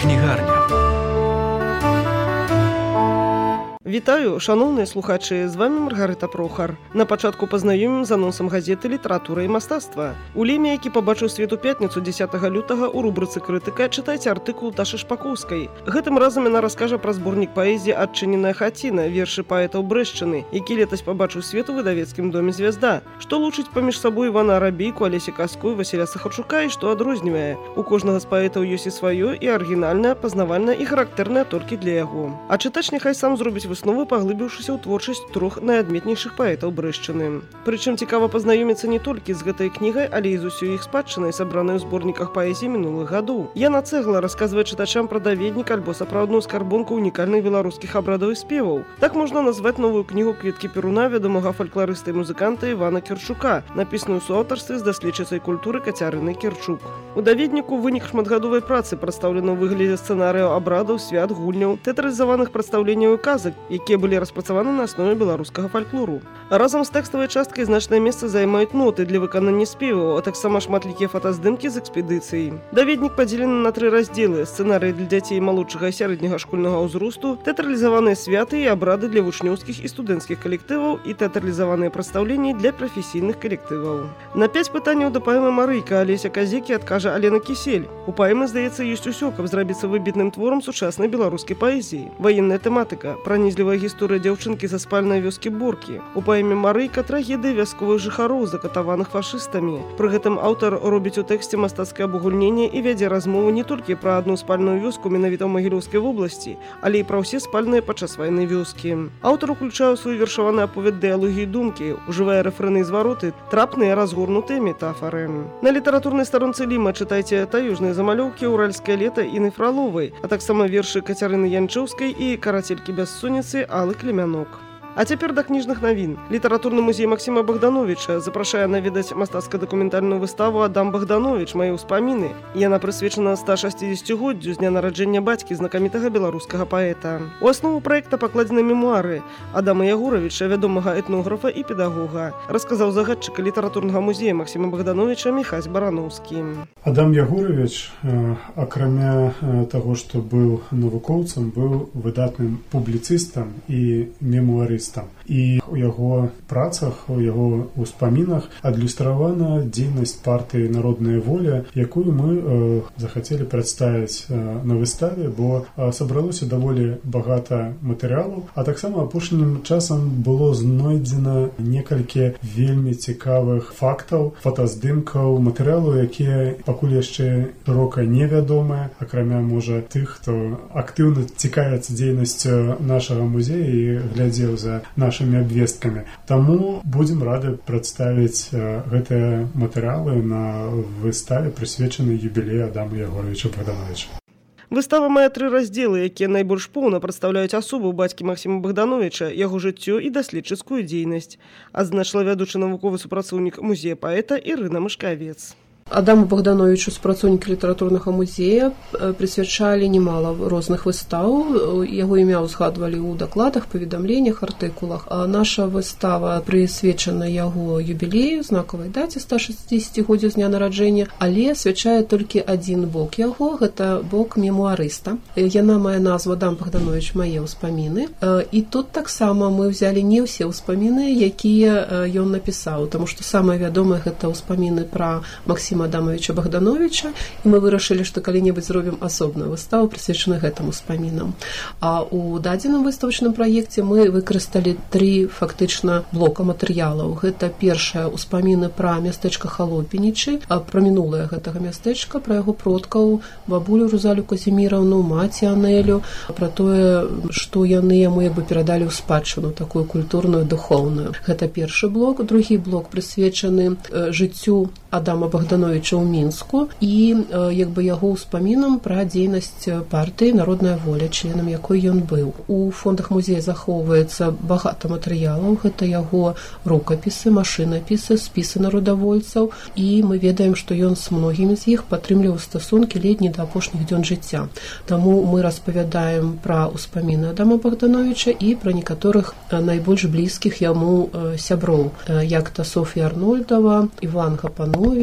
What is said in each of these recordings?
Кнігарня. Вітаю, шановныя слухачы, з вами Маргарыта Прохар. На пачатку пазнаёмім з анонсам газеты «Літаратура і мастацтва». У Леме, які пабачыў свет у пятніцу 10 лютага, у рубрыцы «Крытыка» чытайце артыкул Ташы Шпакоўскай. Гэтым разам яна раскажа пра зборнік паэзіі «Адчыненая хаціна», вершы паэтаў Брэшчыны, які летась пабачыў свет у выдавецкім доме «Звязда». Што лучыць паміж сабой Івана Арабейку, Алесі Каской, Васіля Сахарчука і што адрознівае. У кожнага з паэтаў ёсць і сваё, і арыгінальнае, пазнавальнае і характэрнае толькі для яго. А чытач няхай сам зробіць высновы, паглыбіўшыся ў творчасць трох найадметнейшых паэтаў Брэшчыны. Прычым цікава пазнаёміцца не толькі з гэтай кнігай, але і з усёй іх спадчынай, сабранай у зборніках паэзіі мінулых гадоў. Яна Цэгла расказвае чытачам пра даведнік альбо сапраўдную скарбонку унікальных беларускіх абрадаў і спеваў. Так можна назваць новую кнігу «Кветкі Перуна» вядомага фалькларыста і музыканта Івана Кірчука, напісаную ў суаўтарстве з даследчыцай культуры Кацярынай Кірчук. У даведніку вынік шматгадовай працы прадстаўлена ў выглядзе сцэнарыяў абрадаў, свят, гульняў, тэатралізаваных прадстаўленняў і казак, якія былі распрацаваны на аснове беларускага фальклору. Разам з тэкставай часткай значнае месца займаюць ноты для выканання спеваў, а таксама шматлікія фотаздымкі з экспедыцыі. Даведнік падзелены на 3 раздзелы: сцэнарыі для дзяцей малодшага і сярэдняга школьнага ўзросту, тэатралізаваныя святы і абрады для вучнёўскіх і студэнцкіх калектываў і тэатралізаваныя прадстаўленні для прафесійных калектываў. На 5 пытанняў да паэмы «Марыйка» Алеся Казекі адкажа Алена Кісель. У паэмы, здаецца, ёсць усё, каб зрабіцца выбітным творам сучаснай беларускай паэзіі. Ваенная тэматыка, пранізлівая гісторыя дзяўчынкі са спальнай вёскі Боркі. У паэме «Марыйка» трагедыя вясковых жыхароў, закатаваных фашыстамі. Пры гэтым аўтар робіць у тэксце мастацкае абагульненне і вядзе размову не толькі пра адну спальную вёску менавіта ў Магілёўскай вобласці, але і пра ўсе спальныя падчас вайны вёскі. Аўтар уключае ў свой вершаваны аповед дыялогіі думкі, ужывае рэфрэны і звароты, трапныя разгорнутыя метафары. На літаратурнай старонцы Ліма чытайце таежныя замалёўкі «Уральскае лета» Іны Фраловай, а таксама вершы Кацярыны Янчоўскай і «Карацелькі бяссонніцы» Аллы Клемянок. А цяпер да кніжных навін. Літаратурны музей Максіма Богдановича запрашае наведаць мастацка-дакументальную выставу «Адам Богданович. Мае ўспаміны». Яна прысвечана 160-годдзю з дня нараджэння бацькі знакамітага беларускага паэта. У аснову праекта пакладзены мемуары Адама Ягоравіча, вядомага этнографа і педагога, расказаў загадчыка літаратурнага музея Максіма Богдановича Міхась Барановскі. Адам Ягоравіч, акрамя таго, што быў навукоўцам, быў выдатным публіцыстам і мемуарыстам. І ў яго працах, у яго ўспамінах адлюстравана дзейнасць партыі «Народная воля», якую мы захацелі прадставіць на выставе, бо сабралося даволі багата матэрыялаў, а таксама апошнім часам было знойдзена некалькі вельмі цікавых фактаў, фотаздымкаў, матэрыялаў, якія пакуль яшчэ шырока невядомыя, акрамя, можа, тых, хто актыўна цікавіцца дзейнасцю нашага музея і глядзеў за нашими абвесткамі. Таму будзем рады прадставіць гэтыя матэрыялы на выставе, прысвечанай юбілею Адама Ягоравіча Богдановича. Выстава мае 3 раздзелы, якія найбольш поўна прадстаўляюць асобу бацькі Максіма Богдановича, яго жыццё і даследчыцкую дзейнасць, адзначыла вядучы навуковы супрацоўнік музея паэта Ірына Мышкавец. Адаму Богдановичу, супрацоўнікі літаратурнага музея, прысвячалі немало розных выстаў. Яго імя ўзгадвалі ў дакладах, паведамленнях, артыкулах. А наша выстава прысвечана яго юбілею, знакавай даце 160-годдзю з дня нараджэння, але асвячае толькі адзін бок яго, гэта бок мемуарыста. Яна мае назву «Адам Богданович. Мае ўспаміны». І тут таксама мы ўзялі не ўсе ўспаміны, якія ён напісаў, таму што самае вядомае гэта ўспаміны пра Максіма Адамовича Богдановича, і мы вырашылі, што калі-небудзь зробім асобную выставу, прысвечаную гэтым успамінам. А ў дадзеным выставачным праекце мы выкарысталі 3 фактычна блока матэрыялаў. Гэта першае ўспаміны пра мястэчка Халопінічы, пра мінулае гэтага мястэчка, пра яго продкаў, бабулю Рузалю Казіміраўну, маці Анелю, пра тое, што яны яму як бы перадалі ў спадчыну, такую культурную, духоўную. Гэта першы блок. Другі блок прысвечаны жыццю Адама Богдановича ў Мінску і як бы яго ўспамінам пра дзейнасць партыі «Народная воля», членам якой ён быў. У фондах музея захоўваецца багата матэрыялаў. Гэта яго рукапісы, машынапісы, спісы народавольцаў, і мы ведаем, што ён з многімі з іх падтрымліваў стасункі ледь не да апошніх дзён жыцця. Таму мы распавядаем пра ўспаміны Адама Богдановича і пра некаторых найбольш блізкіх яму сяброў, як та Софія Арнольдова, Іван Гапанович,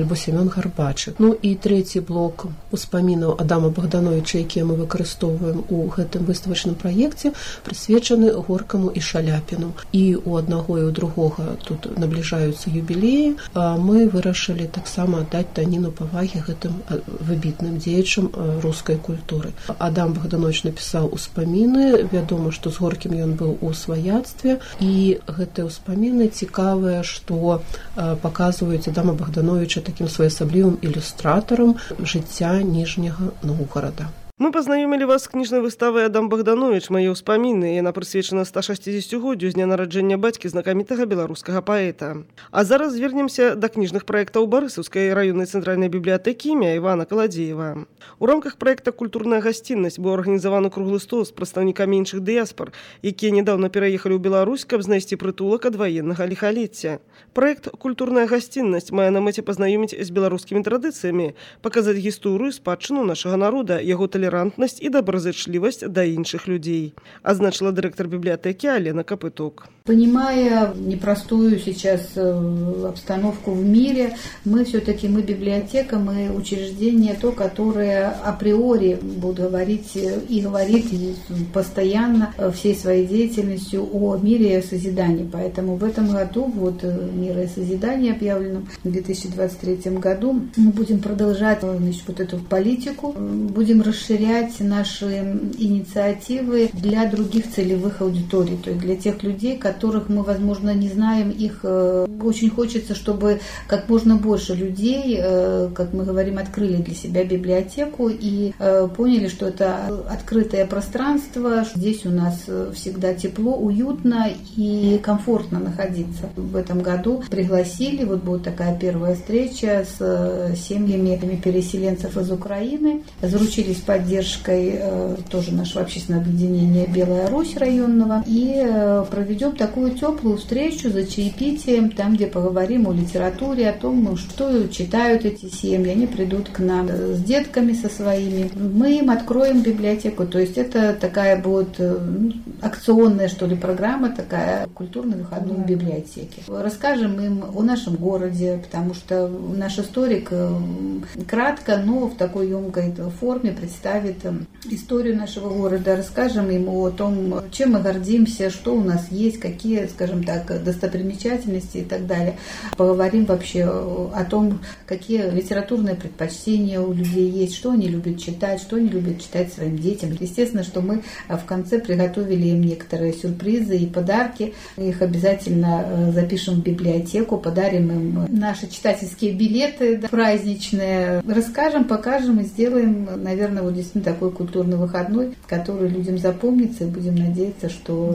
альбо Семён Гарбачык. Ну і трэці блок успамінаў Адама Богдановича, якія мы выкарыстоўваем у гэтым выставачным праекце, прысвечаны Горкаму і Шаляпіну. І у аднаго і у другога тут набліжаюцца юбілеі. Мы вырашылі таксама аддаць даніну павагі гэтым выбітным дзеячам рускай культуры. Адам Богданович напісаў успаміны. Вядома, што з Горкім ён быў у сваяцтве, і гэтыя ўспаміны цікавыя, што паказваюць Адама Богдановича такім своеасаблівым ілюстратарам жыцця Ніжняга Новгорада. Мы пазнаёмілі вас з кніжнай выставай «Адам Богданович. Мае ўспаміны». Яна прысвечана 160-годдзю з дня нараджэння бацькі знакамітага беларускага паэта. А зараз звернемся да кніжных праектаў Барысаўскай раённай цэнтральнай бібліятэкі імя Івана Каладзеева. У рамках праекта «Культурная гасціннасць» быў арганізаваны круглы стол з прадстаўнікамі іншых дыяспар, якія нядаўна пераехалі ў Беларусь, каб знайсці прытулак ад ваеннага ліхалецця. Праект «Культурная гасціннасць» мае на мэце пазнаёміць з беларускімі традыцыямі, паказаць гісторыю, спадчыну нашага народа, яго толерантность и доброзычлівасць да іншых людей, означила директор библиотеки Алена Копыток. Понимая непростую сейчас обстановку в мире, мы библиотека, мы учреждение то, которое априори будет говорить и говорит постоянно всей своей деятельностью о мире и созидании. Поэтому в этом году, «Мира и созидания» объявленном в 2023 году, мы будем продолжать эту политику, будем расширять наши инициативы для других целевых аудиторий, то есть для тех людей, которых мы, возможно, не знаем, их очень хочется, чтобы как можно больше людей, как мы говорим, открыли для себя библиотеку и поняли, что это открытое пространство, что здесь у нас всегда тепло, уютно и комфортно находиться. В этом году пригласили, будет такая первая встреча с семьями переселенцев из Украины, заручились поддержкой тоже нашего общественного объединения «Белая Русь» районного, и проведем такую теплую встречу за чаепитием, там, где поговорим о литературе, о том, что читают эти семьи. Они придут к нам с детками со своими. Мы им откроем библиотеку, то есть это такая будет акционная, что ли, программа, такая культурный выходной в библиотеке. Расскажем им о нашем городе, потому что наш историк кратко, но в такой емкой форме представит историю нашего города, расскажем ему о том, чем мы гордимся, что у нас есть, какие, скажем так, достопримечательности и так далее. Поговорим вообще о том, какие литературные предпочтения у людей есть, что они любят читать своим детям. Естественно, что мы в конце приготовили им некоторые сюрпризы и подарки. Их обязательно запишем в библиотеку, подарим им наши читательские билеты праздничные. Расскажем, покажем и сделаем, наверное, действительно такой культурный выходной, который людям запомнится, и будем надеяться, что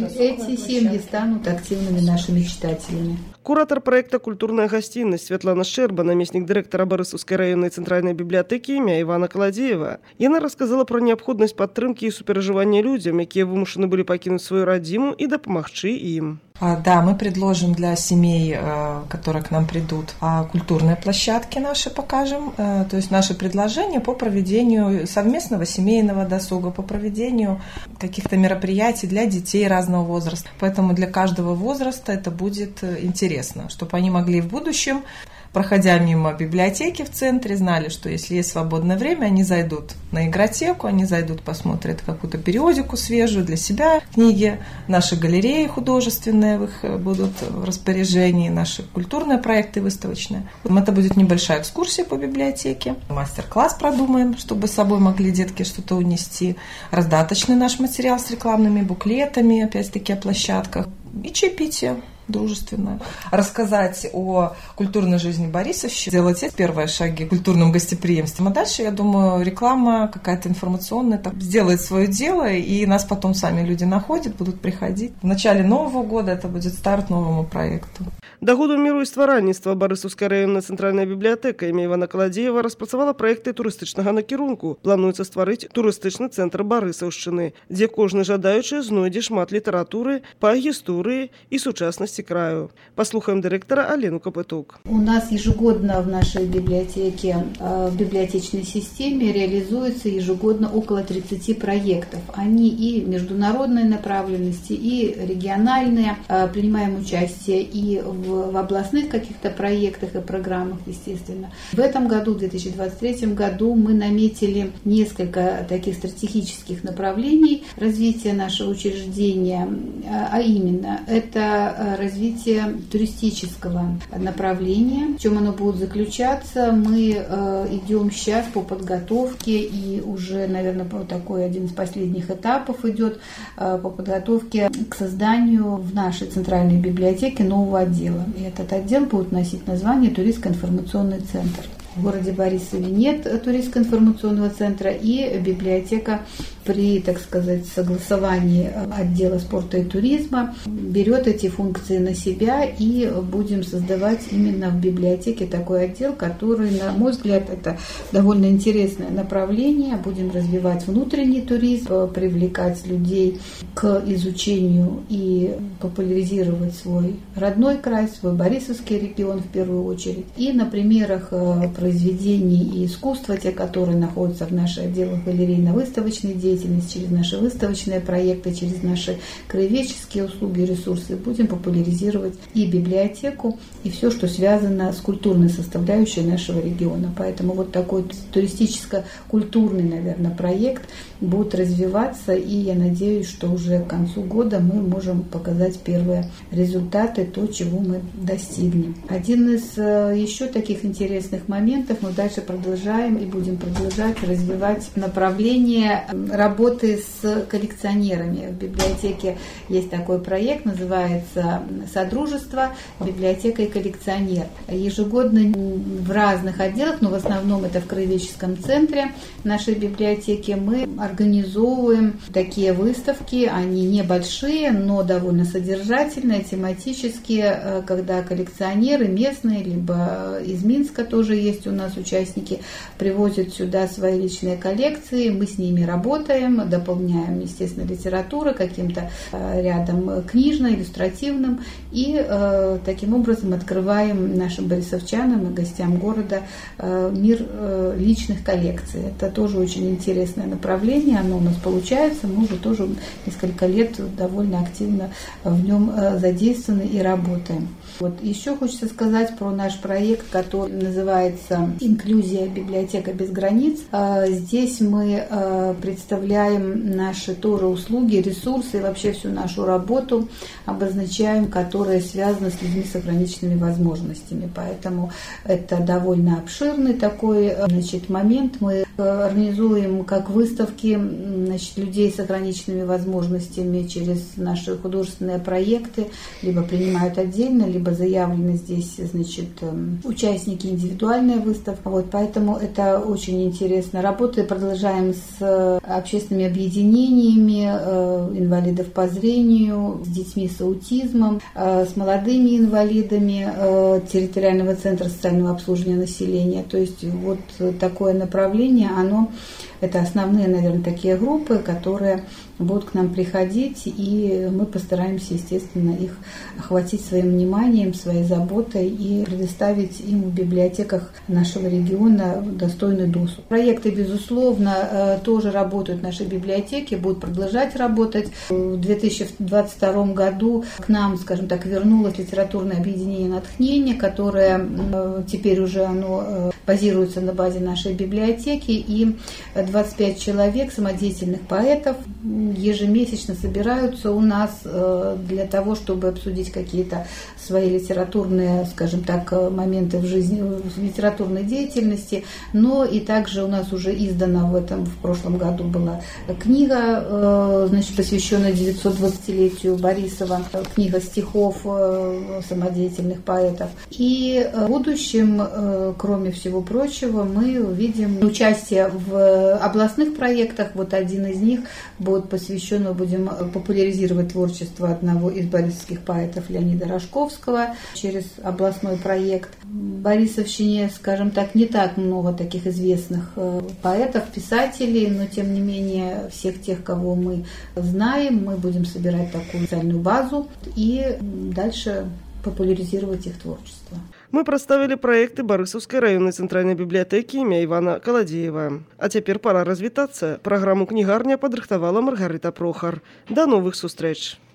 эти семьи станут активными нашими читателями. Куратор проекта «Культурная гостиность» Светлана Шчэрба, намеснік дырэктара Барысаўскай раённай цэнтральнай бібліятэкі імя Івана Каладзеева. Яна расказала пра неабходнасць падтрымкі і суперажывання людзям, якія вымушаны былі пакінуць сваю радзіму, і дапамагчы ім. Да, мы предложим для семей, которые к нам придут, культурные площадки наши покажем, то есть наши предложения по проведению совместного семейного досуга, по проведению каких-то мероприятий для детей разного возраста. Поэтому для каждого возраста это будет интересно, чтобы они могли в будущем, проходя мимо библиотеки в центре, знали, что если есть свободное время, они зайдут на игротеку, они зайдут, посмотрят какую-то периодику свежую для себя, книги, наши галереи художественные в их будут в распоряжении, наши культурные проекты выставочные. Это будет небольшая экскурсия по библиотеке, мастер-класс продумаем, чтобы с собой могли детки что-то унести, раздаточный наш материал с рекламными буклетами, опять-таки о площадках, и чаепитие дружественно. Рассказать о культурной жизни Борисовщины, сделать первые шаги в культурном гостеприимстве. А дальше, я думаю, реклама какая-то информационная сделает свое дело, и нас потом сами люди находят, будут приходить. В начале Нового года это будет старт новому проекту. Да году міру і стваральніцтва Барысаўская раённая цэнтральная бібліятэка імя Івана Каладзеева распрацавала праекты турыстычнага накірунку. Плануецца стварыць турыстычны цэнтр Барысаўшчыны, дзе кожны жадаючы знойдзе шмат літаратуры па гісторыі і сучаснасці части краю. Послухаем директора Алену Копытук. У нас ежегодно в нашей библиотеке, в библиотечной системе реализуется ежегодно около 30 проектов. Они и международной направленности, и региональные. Принимаем участие и в областных каких-то проектах и программах, естественно. В этом году, в 2023 году, мы наметили несколько таких стратегических направлений развития нашего учреждения, а именно это развитие туристического направления. В чем оно будет заключаться? Мы идем сейчас по подготовке, и уже, наверное, такой один из последних этапов идет по подготовке к созданию в нашей центральной библиотеке нового отдела. И этот отдел будет носить название «Туристско-информационный центр». В городе Борисове нет туристско-информационного центра, и библиотека при, так сказать, согласовании отдела спорта и туризма берет эти функции на себя, и будем создавать именно в библиотеке такой отдел, который, на мой взгляд, это довольно интересное направление. Будем развивать внутренний туризм, привлекать людей к изучению и популяризировать свой родной край, свой Борисовский регион в первую очередь. И на примерах произведений и искусства, те, которые находятся в наших отделах галерейно-выставочной деятельности, через наши выставочные проекты, через наши краеведческие услуги и ресурсы, будем популяризировать и библиотеку, и все, что связано с культурной составляющей нашего региона. Поэтому вот такой туристическо-культурный, наверное, проект будет развиваться, и я надеюсь, что уже к концу года мы можем показать первые результаты, то, чего мы достигнем. Один из еще таких интересных моментов, мы дальше продолжаем и будем продолжать развивать направление работы с коллекционерами. В библиотеке есть такой проект, называется «Содружество. Библиотека и коллекционер». Ежегодно в разных отделах, но в основном это в краеведческом центре нашей библиотеки, мы организовываем такие выставки. Они небольшие, но довольно содержательные, тематические, когда коллекционеры местные, либо из Минска тоже есть у нас участники, привозят сюда свои личные коллекции, мы с ними работаем, дополняем, естественно, литературу каким-то рядом книжно-иллюстративным, и таким образом открываем нашим борисовчанам и гостям города мир личных коллекций. Это тоже очень интересное направление, оно у нас получается, мы уже тоже несколько лет довольно активно в нем задействованы и работаем. Вот. Еще хочется сказать про наш проект, который называется «Инклюзия. Библиотека без границ». Здесь мы представляем наши тоже услуги, ресурсы и вообще всю нашу работу обозначаем, которая связана с людьми с ограниченными возможностями. Поэтому это довольно обширный такой момент. Мы организуем как выставки людей с ограниченными возможностями через наши художественные проекты, либо принимают отдельно, либо заявлены здесь, участники индивидуальной выставки. Вот, поэтому это очень интересно. Работы продолжаем с общественными объединениями инвалидов по зрению, с детьми с аутизмом, с молодыми инвалидами территориального центра социального обслуживания населения. То есть вот такое направление, это основные, наверное, такие группы, которые будут к нам приходить, и мы постараемся, естественно, их охватить своим вниманием, своей заботой и предоставить им в библиотеках нашего региона достойный досуг. Проекты, безусловно, тоже работают в нашей библиотеке, будут продолжать работать. В 2022 году к нам, скажем так, вернулось литературное объединение «Натхнение», которое теперь уже оно базируется на базе нашей библиотеки, и 25 человек, самодеятельных поэтов, ежемесячно собираются у нас для того, чтобы обсудить какие-то свои литературные, скажем так, моменты в жизни, в литературной деятельности, но и также у нас уже издана в прошлом году была книга, посвященная 920-летию Борисова, книга стихов самодеятельных поэтов. И в будущем, кроме всего прочего, мы увидим участие в областных проектах. Вот один из них будет посвящен, мы будем популяризировать творчество одного из борисовских поэтов Леонида Рожковского через областной проект. В Борисовщине, скажем так, не так много таких известных поэтов, писателей, но тем не менее всех тех, кого мы знаем, мы будем собирать такую специальную базу и дальше популяризировать их творчество. Мы прадставілі праекты Барысаўскай раённай цэнтральнай бібліятэкі імя Івана Каладзеева. А цяпер пора развітацца. Праграму кнігарня падрыхтавала Маргарыта Прохар. Да новых сустрэч!